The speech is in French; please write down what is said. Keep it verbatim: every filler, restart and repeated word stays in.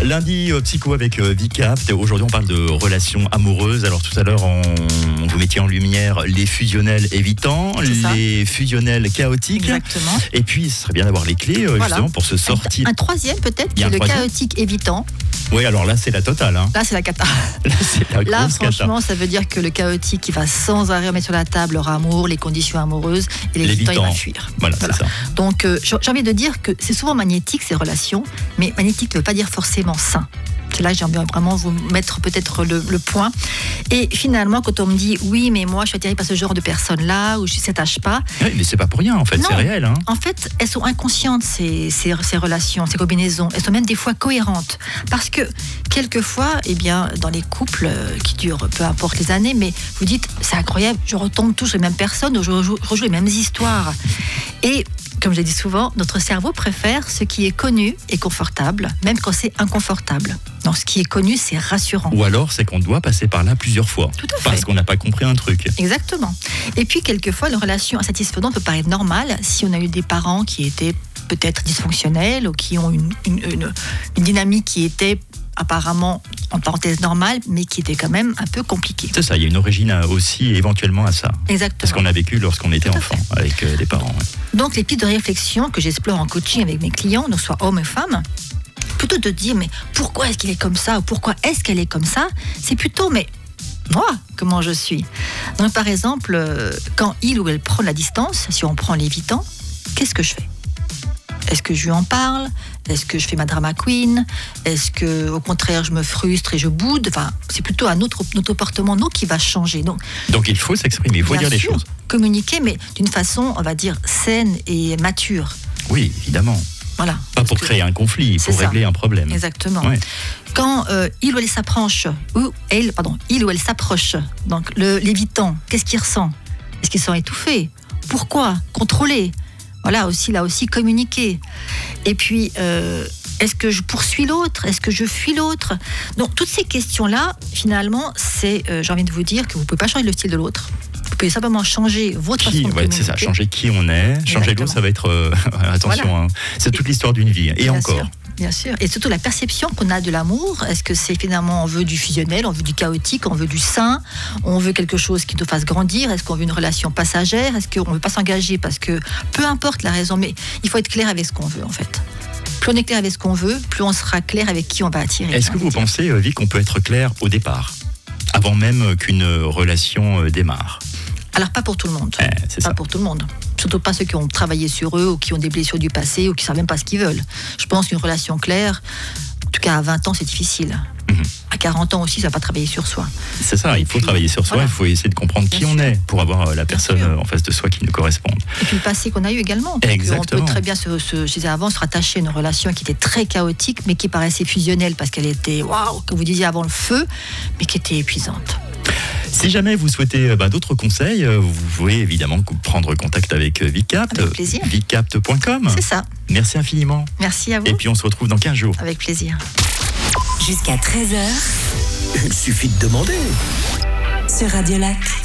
Lundi, euh, psycho avec euh, Vicapt. Aujourd'hui, on parle de relations amoureuses. Alors tout à l'heure, on, on vous mettait en lumière les fusionnels évitants, les fusionnels chaotiques. Exactement. Et puis, ce serait bien d'avoir les clés euh, Voilà. justement pour se sortir. Un, un troisième peut-être, qui est le troisième. chaotique évitant. Oui, alors là, c'est la totale. Hein. Là, c'est la cata. Là, c'est la Là, grosse franchement, cata. ça veut dire que le chaotique, il va sans arrêt remettre sur la table leur amour, les conditions amoureuses, et l'évitant, il va fuir. Voilà, Voilà. c'est ça. Donc, euh, j'ai envie de dire que c'est souvent magnétique, ces relations, mais magnétique ne veut pas dire forcément sain. C'est là que j'ai envie de vraiment vous mettre peut-être le, le point. Et finalement, quand on me dit oui, mais moi, je suis attirée par ce genre de personnes-là, ou je ne s'attache pas. Oui, mais c'est pas pour rien, en fait, Non. c'est réel. Hein. En fait, elles sont inconscientes, ces, ces, ces relations, ces combinaisons. Elles sont même des fois cohérentes. Parce que, quelquefois, eh bien, dans les couples euh, qui durent peu importe les années, mais vous dites, c'est incroyable, je retombe tous les mêmes personnes, je rejoue, je rejoue les mêmes histoires. Et, comme je l'ai dit souvent, notre cerveau préfère ce qui est connu et confortable, même quand c'est inconfortable. Donc, ce qui est connu, c'est rassurant. Ou alors, c'est qu'on doit passer par là plusieurs fois. Tout à fait. Parce qu'on n'a pas compris un truc. Exactement. Et puis, quelquefois, une relation insatisfaisante peut paraître normale si on a eu des parents qui étaient peut-être dysfonctionnels ou qui ont une, une, une, une dynamique qui était apparemment, en parenthèse, normale, mais qui était quand même un peu compliquée. C'est ça, il y a une origine aussi éventuellement à ça. Exactement. Parce qu'on a vécu lorsqu'on était Tout à enfant avec euh, les parents. Ouais. Donc, les pistes de réflexion que j'explore en coaching avec mes clients, donc soit hommes et femmes, plutôt de dire, mais pourquoi est-ce qu'il est comme ça ou pourquoi est-ce qu'elle est comme ça, c'est plutôt, mais moi, comment je suis. Donc, par exemple, euh, quand il ou elle prend la distance, si on prend l'évitant, qu'est-ce que je fais ? Est-ce que je lui en parle ? Est-ce que je fais ma drama queen ? Est-ce que, au contraire, je me frustre et je boude ? Enfin, c'est plutôt un autre, notre comportement, nous, qui va changer. Donc, Donc il faut s'exprimer, il faut dire les sûr, choses. communiquer, mais d'une façon, on va dire, saine et mature. Oui, évidemment. Voilà. Pas Parce pour que- créer un conflit, c'est pour ça. régler un problème. Exactement. Ouais. Quand euh, il ou elle s'approche, ou elle, pardon, il ou elle s'approche, donc le, l'évitant, qu'est-ce qu'il ressent ? Est-ce qu'il se sent étouffé ? Pourquoi ? Contrôler ? Voilà, aussi, là aussi, communiquer. Et puis, euh, est-ce que je poursuis l'autre ? Est-ce que je fuis l'autre ? Donc, toutes ces questions-là, finalement, c'est, euh, j'ai envie de vous dire que vous ne pouvez pas changer le style de l'autre. Vous pouvez simplement changer votre Qui, façon de ouais, c'est ça, communiquer. changer qui on est, changer Exactement. l'autre, ça va être euh, attention, Voilà. hein, c'est toute l'histoire d'une vie. Et Bien encore. sûr, bien sûr. Et surtout la perception qu'on a de l'amour. Est-ce que c'est finalement, on veut du fusionnel, on veut du chaotique, on veut du sain, on veut quelque chose qui nous fasse grandir? Est-ce qu'on veut une relation passagère? Est-ce qu'on ne veut pas s'engager? Parce que peu importe la raison, mais il faut être clair avec ce qu'on veut en fait. Plus on est clair avec ce qu'on veut, plus on sera clair avec qui on va attirer. Est-ce que vous pensez, euh, Vic, qu'on peut être clair au départ, avant même qu'une relation euh, démarre? Alors pas pour tout le monde. Eh, c'est Pas ça. pour tout le monde. Surtout pas ceux qui ont travaillé sur eux ou qui ont des blessures du passé ou qui ne savent même pas ce qu'ils veulent. Je pense qu'une relation claire, en tout cas à vingt ans, c'est difficile. Mhm. À quarante ans aussi, ça ne va pas travailler sur soi. C'est ça, il faut puis, travailler sur soi, voilà. il faut essayer de comprendre qui Bien on sûr. est pour avoir euh, la personne sûr. euh, en face de soi qui nous corresponde. Et puis le passé qu'on a eu également. Donc, Exactement. on peut très bien, se, se, je disais avant, se rattacher à une relation qui était très chaotique, mais qui paraissait fusionnelle parce qu'elle était, waouh, comme vous disiez avant, le feu, mais qui était épuisante. Si jamais vous souhaitez euh, bah, d'autres conseils, euh, vous pouvez évidemment co- prendre contact avec euh, Vicapt, Avec plaisir. vicapt point com. C'est ça. Merci infiniment. Merci à vous. Et puis on se retrouve dans quinze jours. Avec plaisir. Jusqu'à treize heures Il suffit de demander. sur Radio Lac.